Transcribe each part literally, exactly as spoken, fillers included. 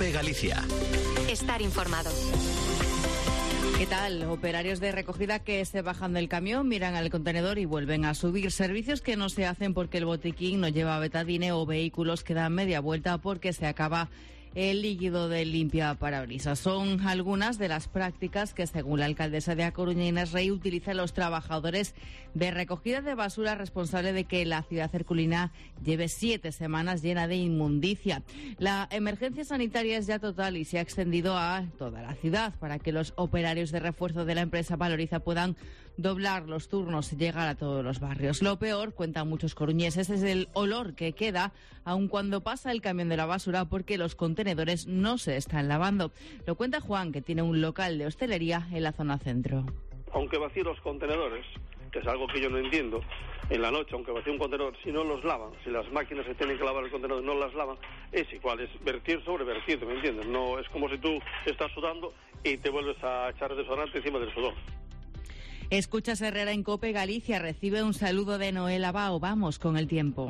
COPE Galicia. Estar informado. ¿Qué tal? Operarios de recogida que se bajan del camión, miran al contenedor y vuelven a subir. Servicios que no se hacen porque el botiquín no lleva betadine, o vehículos que dan media vuelta porque se acaba el líquido de limpia parabrisas. Son algunas de las prácticas que, según la alcaldesa de A Coruña, Inés Rey, utilizan los trabajadores de recogida de basura, responsable de que la ciudad herculina lleve siete semanas llena de inmundicia. La emergencia sanitaria es ya total y se ha extendido a toda la ciudad para que los operarios de refuerzo de la empresa Valoriza puedan doblar los turnos y llegar a todos los barrios. Lo peor, cuentan muchos coruñeses, es el olor que queda aun cuando pasa el camión de la basura, porque los contenedores no se están lavando. Lo cuenta Juan, que tiene un local de hostelería en la zona centro. Aunque vacíe los contenedores, que es algo que yo no entiendo, en la noche, aunque vacíe un contenedor, si no los lavan, si las máquinas que tienen que lavar el contenedor no las lavan, es igual, es vertir sobre vertir, ¿me entiendes? No es como si tú estás sudando y te vuelves a echar desodorante encima del sudor. Escuchas Herrera en COPE Galicia. Recibe un saludo de Noel Abao. Vamos con el tiempo.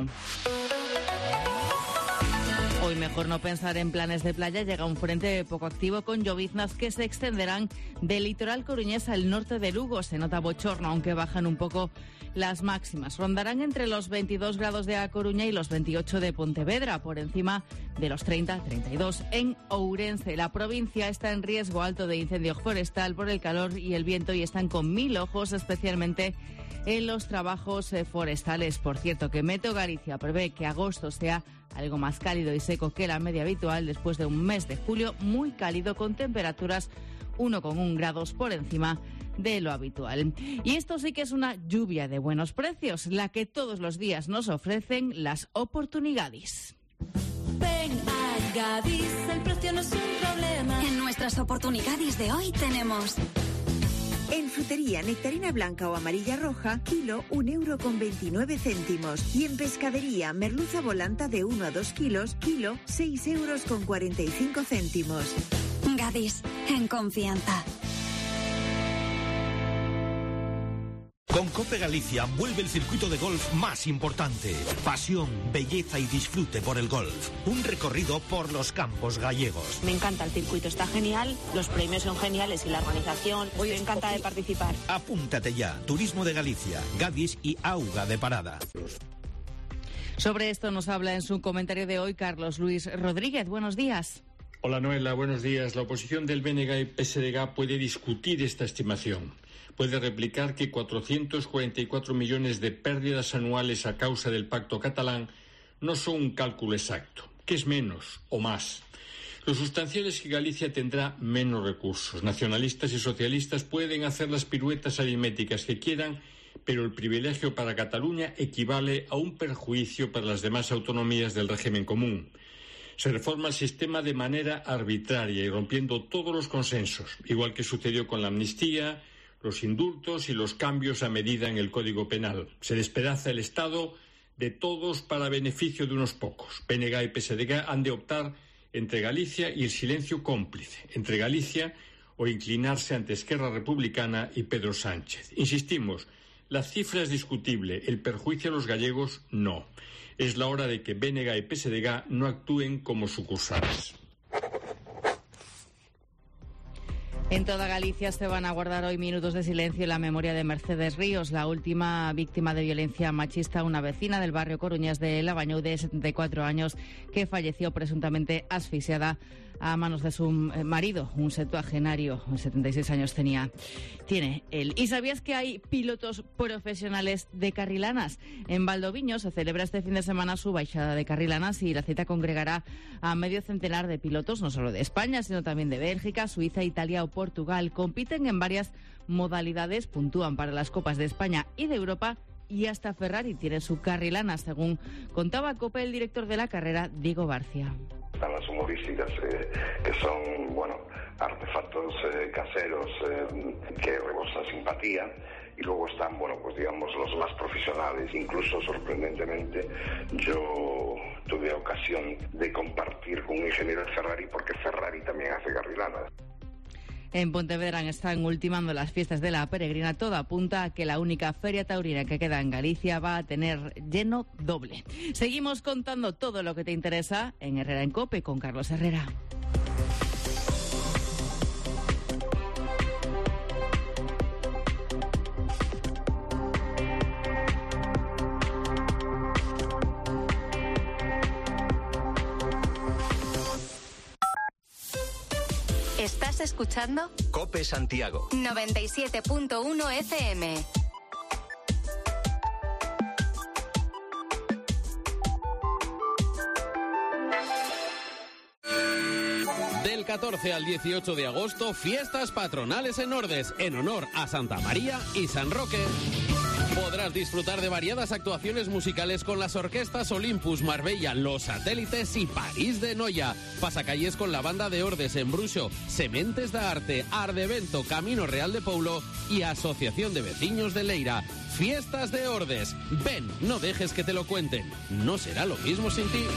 Hoy mejor no pensar en planes de playa. Llega un frente poco activo con lloviznas que se extenderán del litoral coruñés al norte de Lugo. Se nota bochorno, aunque bajan un poco las máximas. Rondarán entre los veintidós grados de A Coruña y los veintiocho de Pontevedra, por encima de los treinta a treinta y dos en Ourense. La provincia está en riesgo alto de incendio forestal por el calor y el viento, y están con mil ojos, especialmente en los trabajos forestales. Por cierto, que Meteo Galicia prevé que agosto sea algo más cálido y seco que la media habitual, después de un mes de julio muy cálido, con temperaturas uno coma uno grados por encima de lo habitual. Y esto sí que es una lluvia de buenos precios, la que todos los días nos ofrecen las oportunidades. Ven a Gadis, el precio no es un problema. En nuestras oportunidades de hoy tenemos... En frutería, nectarina blanca o amarilla roja, kilo, un euro con veintinueve céntimos. Y en pescadería, merluza volanta de uno a dos kilos, kilo, seis euros con cuarenta y cinco céntimos. Gadis, en confianza. Con COPE Galicia vuelve el circuito de golf más importante. Pasión, belleza y disfrute por el golf. Un recorrido por los campos gallegos. Me encanta el circuito, está genial, los premios son geniales y la organización. Hoy me encanta de participar. Apúntate ya. Turismo de Galicia, Gadis y Auga de Parada. Sobre esto nos habla en su comentario de hoy Carlos Luis Rodríguez. Buenos días. Hola Noela, buenos días. La oposición del B N G y P S D G puede discutir esta estimación. Puede replicar que cuatrocientos cuarenta y cuatro millones de pérdidas anuales a causa del pacto catalán no son un cálculo exacto. ¿Qué es menos o más? Lo sustancial es que Galicia tendrá menos recursos. Nacionalistas y socialistas pueden hacer las piruetas aritméticas que quieran, pero el privilegio para Cataluña equivale a un perjuicio para las demás autonomías del régimen común. Se reforma el sistema de manera arbitraria y rompiendo todos los consensos, igual que sucedió con la amnistía, los indultos y los cambios a medida en el Código Penal. Se despedaza el Estado de todos para beneficio de unos pocos. B N G y P S D G han de optar entre Galicia y el silencio cómplice, entre Galicia o inclinarse ante Esquerra Republicana y Pedro Sánchez. Insistimos, la cifra es discutible, el perjuicio a los gallegos no. Es la hora de que B N G y P S D G no actúen como sucursales. En toda Galicia se van a guardar hoy minutos de silencio en la memoria de Mercedes Ríos, la última víctima de violencia machista, una vecina del barrio coruñés de Labañou de setenta y cuatro años que falleció presuntamente asfixiada a manos de su marido, un septuagenario, setenta y seis años tenía, tiene él. ¿Y sabías que hay pilotos profesionales de carrilanas? En Valdoviño se celebra este fin de semana su baixada de carrilanas y la cita congregará a medio centenar de pilotos, no solo de España, sino también de Bélgica, Suiza, Italia o Portugal. Compiten en varias modalidades, puntúan para las Copas de España y de Europa, y hasta Ferrari tiene su carrilana, según contaba COPE el director de la carrera, Diego Barcia. Están las humorísticas, eh, que son, bueno, artefactos eh, caseros eh, que rebosan simpatía, y luego están, bueno, pues digamos, los más profesionales. Incluso, sorprendentemente, yo tuve ocasión de compartir con un ingeniero de Ferrari, porque Ferrari también hace carrilanas. En Pontevedra están ultimando las fiestas de la peregrina. Todo apunta a que la única feria taurina que queda en Galicia va a tener lleno doble. Seguimos contando todo lo que te interesa en Herrera en COPE con Carlos Herrera. ¿Estás escuchando? COPE Santiago. noventa y siete punto uno F M. Del catorce al dieciocho de agosto, fiestas patronales en Ordes, en honor a Santa María y San Roque. Podrás disfrutar de variadas actuaciones musicales con las orquestas Olympus, Marbella, Los Satélites y París de Noia. Pasacalles con la banda de Ordes en Bruxo, Sementes da Arte, Ardevento, Camino Real de Poulo y Asociación de Veciños de Leira. Fiestas de Ordes. Ven, no dejes que te lo cuenten. No será lo mismo sin ti.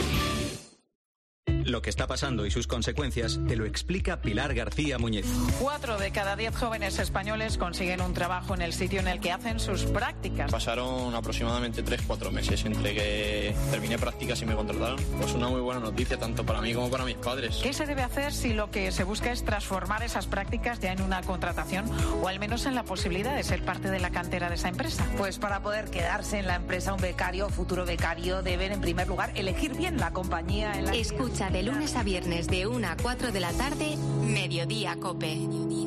Lo que está pasando y sus consecuencias te lo explica Pilar García Muñiz. Cuatro de cada diez jóvenes españoles consiguen un trabajo en el sitio en el que hacen sus prácticas. Pasaron aproximadamente tres cuatro meses entre que terminé prácticas y me contrataron. Pues una muy buena noticia tanto para mí como para mis padres. ¿Qué se debe hacer si lo que se busca es transformar esas prácticas ya en una contratación o al menos en la posibilidad de ser parte de la cantera de esa empresa? Pues para poder quedarse en la empresa un becario o futuro becario deben en primer lugar elegir bien la compañía en la Escucha de lunes a viernes de una a cuatro de la tarde, Mediodía Cope.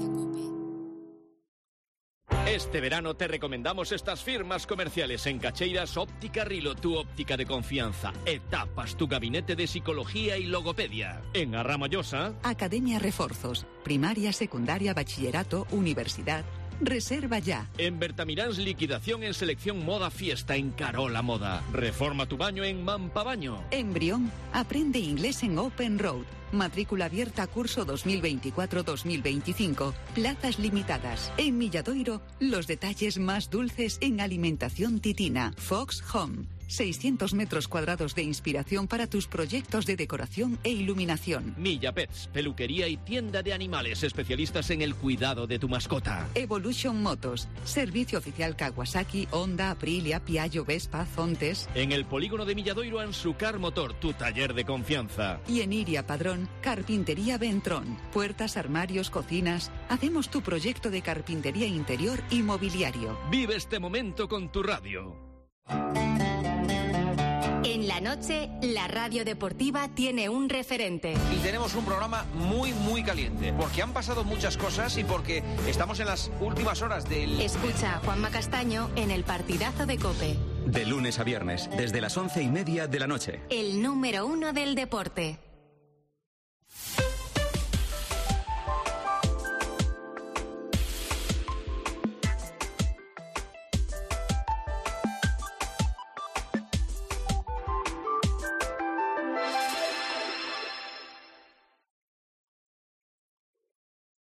Este verano te recomendamos estas firmas comerciales en Cacheiras, Óptica Rilo, tu óptica de confianza. Etapas, tu gabinete de psicología y logopedia. En Arramallosa, Academia Reforzos, primaria, secundaria, bachillerato, universidad. Reserva ya. En Bertamiráns, liquidación en selección moda fiesta en Carola Moda. Reforma tu baño en Mampa Baño. En Brión, aprende inglés en Open Road. Matrícula abierta curso dos mil veinticuatro dos mil veinticinco. Plazas limitadas. En Milladoiro, los detalles más dulces en alimentación titina. Fox Home. seiscientos metros cuadrados de inspiración para tus proyectos de decoración e iluminación. Milla Pets, peluquería y tienda de animales, especialistas en el cuidado de tu mascota. Evolution Motos, servicio oficial Kawasaki, Honda, Aprilia, Piaggio, Vespa, Zontes. En el polígono de Milladoiro, Ansucar Motor, tu taller de confianza. Y en Iria Padrón, Carpintería Ventrón, puertas, armarios, cocinas. Hacemos tu proyecto de carpintería interior y mobiliario. Vive este momento con tu radio. En la noche, la radio deportiva tiene un referente. Y tenemos un programa muy, muy caliente, porque han pasado muchas cosas y porque estamos en las últimas horas del... Escucha a Juanma Castaño en el partidazo de COPE. De lunes a viernes, desde las once y media de la noche. El número uno del deporte.